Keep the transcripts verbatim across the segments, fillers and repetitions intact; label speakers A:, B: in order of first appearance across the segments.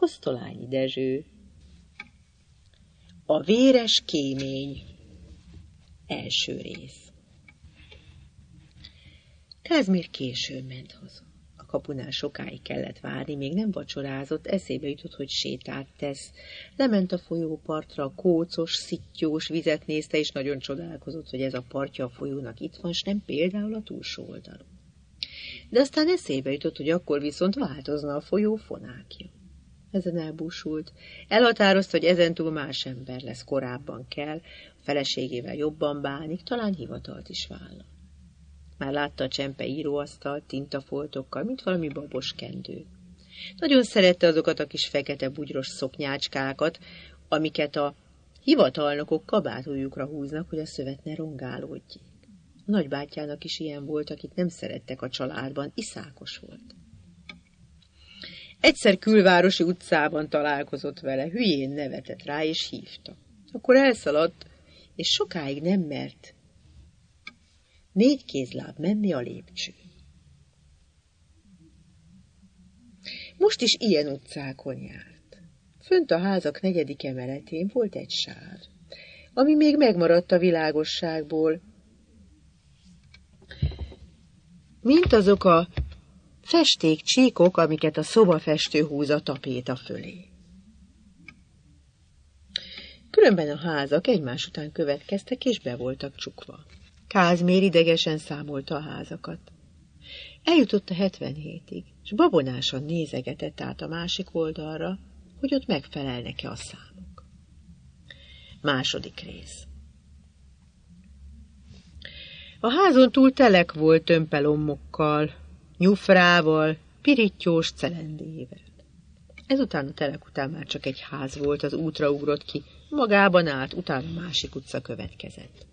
A: Kosztolányi Dezső. A véres kémény. Első rész. Kázmér későn ment haza. A kapunál sokáig kellett várni, még nem vacsorázott, eszébe jutott, hogy sétát tesz. Lement a folyópartra, a kócos, szittyós vizet nézte, és nagyon csodálkozott, hogy ez a partja a folyónak itt van, s nem például a túlsó oldalon. De aztán eszébe jutott, hogy akkor viszont változna a folyó fonákja. Ezen elbúsult. Elhatározta, hogy ezentúl más ember lesz, korábban kell, a feleségével jobban bánik, talán hivatalt is vállal. Már látta a csempe íróasztalt, tintafoltokkal, mint valami babos kendő. Nagyon szerette azokat a kis fekete bugyros szoknyácskákat, amiket a hivatalnokok kabátujjukra húznak, hogy a szövet ne rongálódjék. A nagybátyjának is ilyen volt, akit nem szerettek a családban, iszákos volt. Egyszer külvárosi utcában találkozott vele, hülyén nevetett rá, és hívta. Akkor elszaladt, és sokáig nem mert négy kézláb menni a lépcsőn. Most is ilyen utcákon járt. Fönt a házak negyedik emeletén volt egy sár, ami még megmaradt a világosságból, mint azok a festékcsíkok, amiket a szobafestő húz a tapéta fölé. Különben a házak egymás után következtek, és be voltak csukva. Kázmér idegesen számolta a házakat. Eljutott a hetvenhétig, és babonásan nézegetett át a másik oldalra, hogy ott megfelelnek-e a számok. Második rész. A házon túl telek volt tömpelommokkal, nyufrával, pirittyós celendével. Ezután a telek után már csak egy ház volt, az útra ugrott ki, magában állt, utána másik utca következett.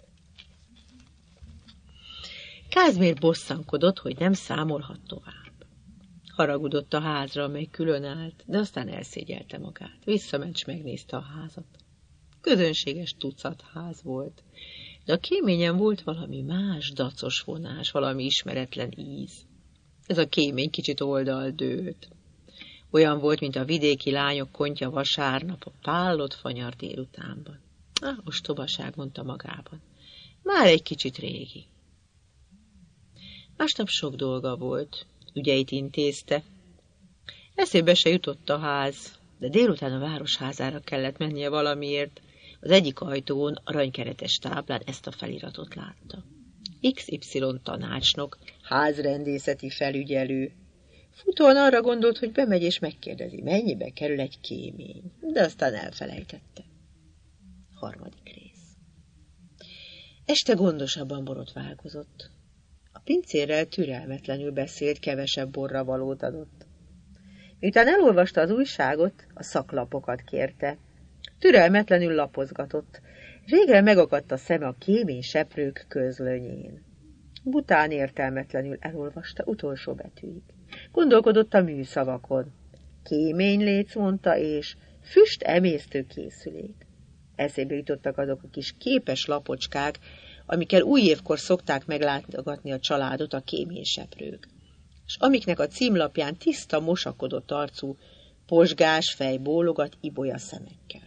A: Kázmér bosszankodott, hogy nem számolhat tovább. Haragudott a házra, amely külön állt, de aztán elszégyelte magát. Visszament, s megnézte a házat. Közönséges tucat ház volt, de a kéményen volt valami más dacos vonás, valami ismeretlen íz. Ez a kémény kicsit oldaldőlt. Olyan volt, mint a vidéki lányok kontja vasárnap a pállott fanyar délutánban. Ah, ostobaság, mondta magában. Már egy kicsit régi. Másnap sok dolga volt, ügyeit intézte. Eszébe se jutott a ház, de délután a városházára kellett mennie valamiért. Az egyik ajtón, aranykeretes táblán ezt a feliratot látta. iksz ipszilon tanácsnok, házrendészeti felügyelő. Futóan arra gondolt, hogy bemegy és megkérdezi, mennyibe kerül egy kémény, de aztán elfelejtette. Harmadik rész. Este gondosabban borotválkozott. A pincérrel türelmetlenül beszélt, kevesebb borra valót adott. Miután elolvasta az újságot, a szaklapokat kérte. Türelmetlenül lapozgatott. Végre megakadt a szeme a kémény seprők közlönyén. Bután értelmetlenül elolvasta utolsó betűig. Gondolkodott a műszavakon. Kéményléc, mondta, és füst emésztő készülék. Eszébe jutottak azok a kis képes lapocskák, amikkel újévkor szokták meglátogatni a családot a kéményseprők, és amiknek a címlapján tiszta, mosakodott arcú, pozsgás fej bólogat ibolya szemekkel.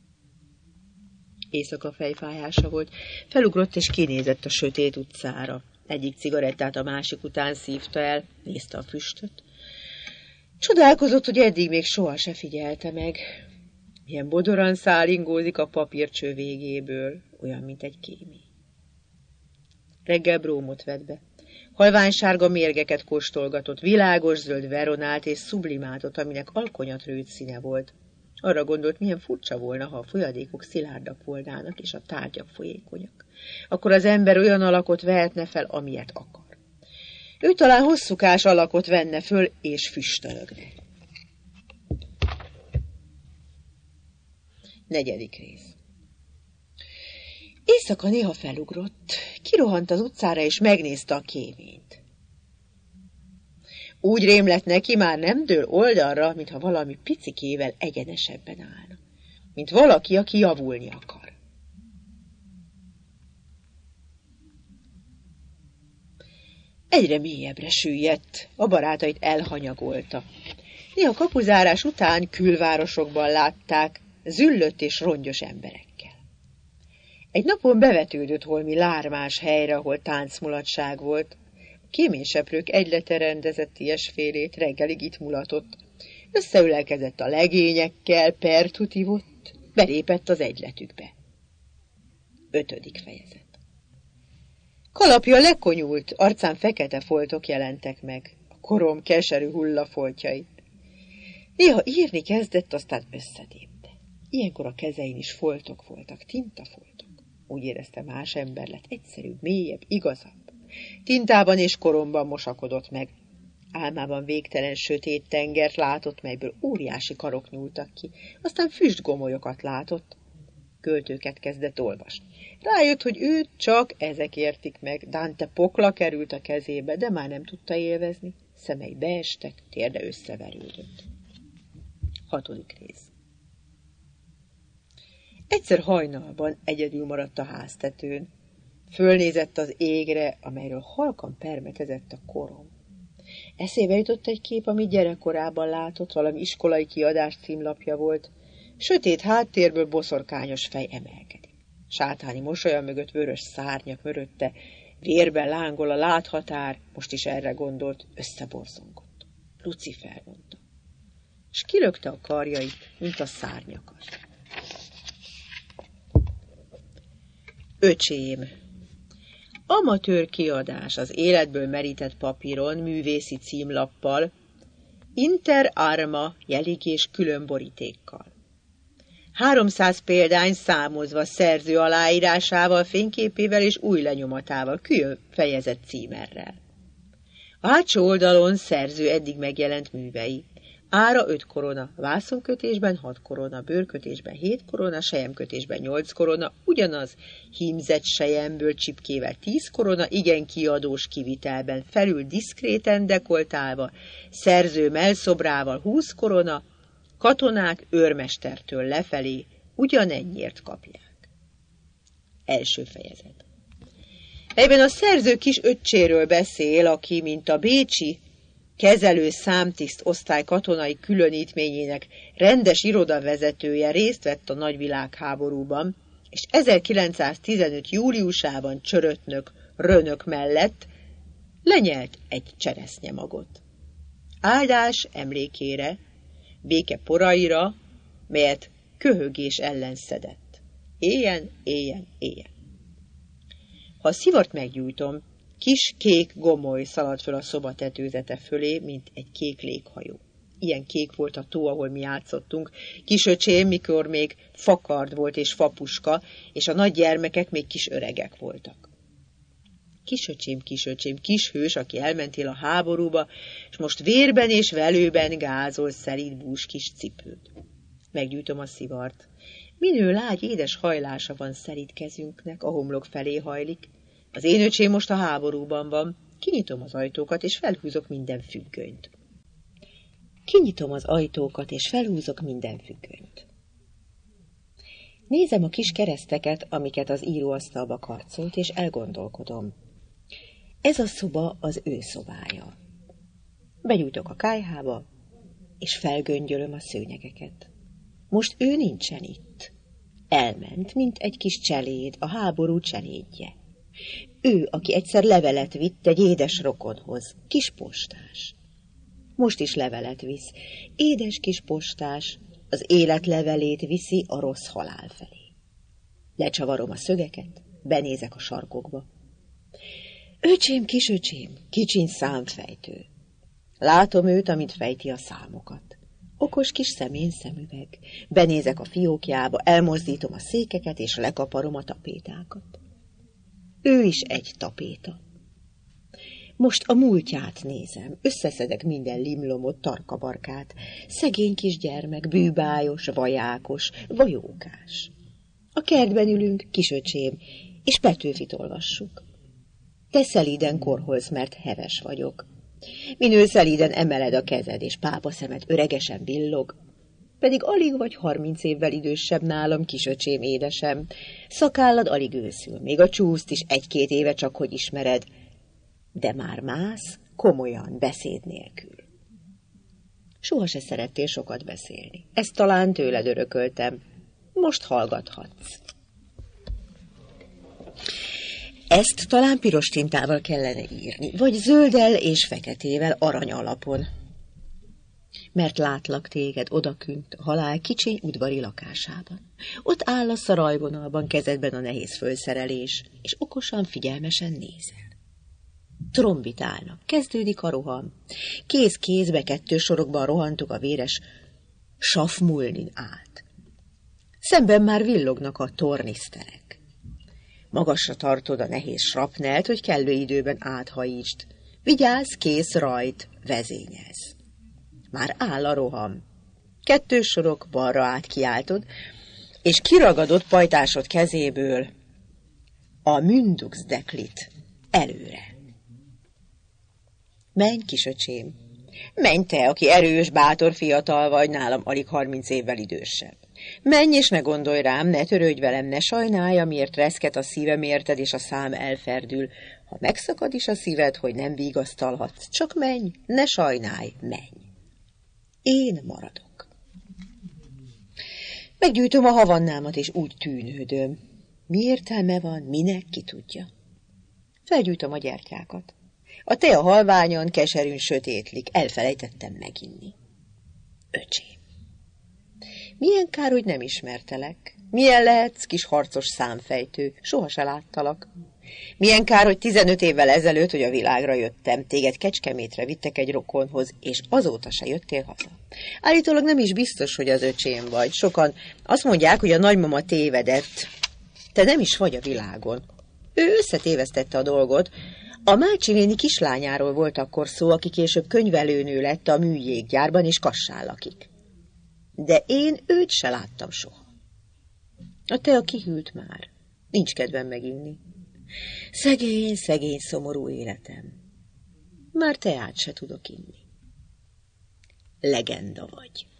A: Éjszaka fejfájása volt, felugrott és kinézett a sötét utcára. Egyik cigarettát a másik után szívta el, nézte a füstöt. Csodálkozott, hogy eddig még soha se figyelte meg. Milyen bodoran szálingózik a papírcső végéből, olyan, mint egy kémény. Reggel brómot vett be. Halványsárga mérgeket kóstolgatott, világos zöld veronát és sublimátot, aminek alkonyatrőt színe volt. Arra gondolt, milyen furcsa volna, ha a folyadékok szilárdak volnának, és a tárgyak folyékonyak. Akkor az ember olyan alakot vehetne fel, amilyet akar. Ő talán hosszúkás alakot venne föl, és füstölögne. Negyedik rész. Éjszaka néha felugrott, kirohant az utcára, és megnézte a kéményt. Úgy rém lett neki, már nem dől oldalra, mintha valami picikével egyenesebben állna. Mint valaki, aki javulni akar. Egyre mélyebbre süllyedt, a barátait elhanyagolta. Néha kapuzárás után külvárosokban látták, züllött és rongyos emberekkel. Egy napon bevetődött holmi lármás helyre, ahol táncmulatság volt. A kéményseprők egylete rendezett ilyesfélét, reggelig itt mulatott. Összeülelkezett a legényekkel, pertut ivott, belépett az egyletükbe. Ötödik fejezet. Kalapja lekonyult, arcán fekete foltok jelentek meg, a korom keserű hullafoltjait. Néha írni kezdett, aztán összetépte. Ilyenkor a kezein is foltok voltak, tintafoltok. Úgy érezte, más ember lett, egyszerűbb, mélyebb, igazabb. Tintában és koromban mosakodott meg. Álmában végtelen sötét tengert látott, melyből óriási karok nyúltak ki, aztán füstgomolyokat látott. Költőket kezdett olvasni. Rájött, hogy őt csak ezek értik meg. Dante pokla került a kezébe, de már nem tudta élvezni. Szemei beestek, térde összeverődött. Hatodik rész. Egyszer hajnalban egyedül maradt a háztetőn. Fölnézett az égre, amelyről halkan permetezett a korom. Eszébe jutott egy kép, amit gyerekkorában látott, valami iskolai kiadás címlapja volt. Sötét háttérből boszorkányos fej emelkedik. Sátáni mosolya mögött vörös szárnyak mögötte, vérben lángol a láthatár, most is erre gondolt, összeborzongott. Lucifer, mondta, s kilökte a karjait, mint a szárnyakat. Öcsém. Amatőr kiadás az életből merített papíron, művészi címlappal, inter arma jelig és külön borítékkal. Háromszáz példány számozva szerző aláírásával, fényképével és új lenyomatával, külön fejezett címerrel. A hátsó oldalon szerző eddig megjelent művei. Ára öt korona, vászonkötésben hat korona, bőrkötésben hét korona, selyemkötésben nyolc korona, ugyanaz hímzett selyemből csipkével tíz korona, igen kiadós kivitelben, felül diszkréten dekoltálva, szerző mellszobrával húsz korona, katonák őrmestertől lefelé ugyanennyiért kapják. Első fejezet. Egyben a szerző kis öccséről beszél, aki, mint a bécsi kezelő számtiszt osztály katonai különítményének rendes irodavezetője, részt vett a nagyvilágháborúban, és ezerkilencszáztizenöt júliusában csörötnök, rönök mellett lenyelt egy cseresznyemagot. Áldás emlékére, béke poraira, melyet köhögés ellen szedett. Éljen, éljen, éljen. Ha a szivart meggyújtom, kis kék gomoly szaladt föl a szoba tetőzete fölé, mint egy kék léghajó. Ilyen kék volt a tó, ahol mi játszottunk. Kisöcsém, mikor még fakard volt és fapuska, és a nagy gyermekek még kis öregek voltak. Kisöcsém, kisöcsém, kis hős, aki elmentél a háborúba, és most vérben és velőben gázol szelíd bús kis cipőt. Meggyújtom a szivart. Minő lágy, édes hajlása van szelíd kezünknek, a homlok felé hajlik. Az én öcsém most a háborúban van. Kinyitom az ajtókat, és felhúzok minden függönyt. Kinyitom az ajtókat, és felhúzok minden függönyt. Nézem a kis kereszteket, amiket az íróasztalba karcolt, és elgondolkodom. Ez a szoba az ő szobája. Begyújtok a kályhába, és felgöngyölöm a szőnyegeket. Most ő nincsen itt. Elment, mint egy kis cseléd, a háború cselédje. Ő, aki egyszer levelet vitt egy édes rokonhoz, kis postás. Most is levelet visz. Édes kis postás, az élet levelét viszi a rossz halál felé. Lecsavarom a szögeket, benézek a sarkokba. Öcsém, kisöcsém, kicsiny számfejtő. Látom őt, amint fejti a számokat. Okos kis szemén szemüveg. Benézek a fiókjába, elmozdítom a székeket, és lekaparom a tapétákat. Ő is egy tapéta. Most a múltját nézem, összeszedek minden limlomot, tarkabarkát. Szegény kisgyermek, bűbájos, vajákos, vajókás. A kertben ülünk, kisöcsém, és Petőfit olvassuk. Te szelíden korholsz, mert heves vagyok. Minő szelíden emeled a kezed, és pápa szemed öregesen villog. Pedig alig vagy harminc évvel idősebb nálam, kisöcsém, édesem. Szakállad alig őszül, még a csúszt is egy-két éve csak hogy ismered. De már mász, komolyan, beszéd nélkül. Soha se szerettél sokat beszélni. Ezt talán tőled örököltem. Most hallgathatsz. Ezt talán piros tintával kellene írni, vagy zölddel és feketével arany alapon. Mert látlak téged odakünt a halál kicsiny udvari lakásában. Ott áll a szarajvonalban kezedben a nehéz fölszerelés, és okosan, figyelmesen nézel. Trombitálnak, kezdődik a roham. Kéz kézbe kettő sorokban rohantok a véres safmulnin át. Szemben már villognak a torniszterek. Magasra tartod a nehéz srapnelt, hogy kellő időben áthajítsd. Vigyázz, kész rajt, vezényez. Már áll a roham. Kettős sorok balra át kiáltod, és kiragadott pajtásod kezéből a münduxdeklit előre. Menj, kisöcsém, menj te, aki erős, bátor fiatal vagy, nálam alig harminc évvel idősebb. Menj és ne gondolj rám, ne törődj velem, ne sajnálj, amiért reszket a szívem érted, és a szám elferdül. Ha megszakad is a szíved, hogy nem vigasztalhatsz, csak menj, ne sajnálj, menj. Én maradok. Meggyújtom a havannámat, és úgy tűnődöm. Mi értelme van, minek, ki tudja. Felgyújtom a gyertyákat. A tea halványon, keserűn sötétlik, elfelejtettem meginni. Öcsém. Milyen kár, hogy nem ismertelek. Milyen lehetsz, kis harcos számfejtő, soha se láttalak. Milyen kár, hogy tizenöt évvel ezelőtt, hogy a világra jöttem, téged Kecskemétre vittek egy rokonhoz, és azóta se jöttél haza. Állítólag nem is biztos, hogy az öcsém vagy. Sokan azt mondják, hogy a nagymama tévedett. Te nem is vagy a világon. Ő összetévesztette a dolgot. A Mácsi néni kislányáról volt akkor szó, aki később könyvelőnő lett a műjéggyárban, és Kassán lakik. De én őt se láttam soha. A tea kihűlt már. Nincs kedvem meginni. Szegény, szegény, szomorú életem. Már teát se tudok inni. Legenda vagy.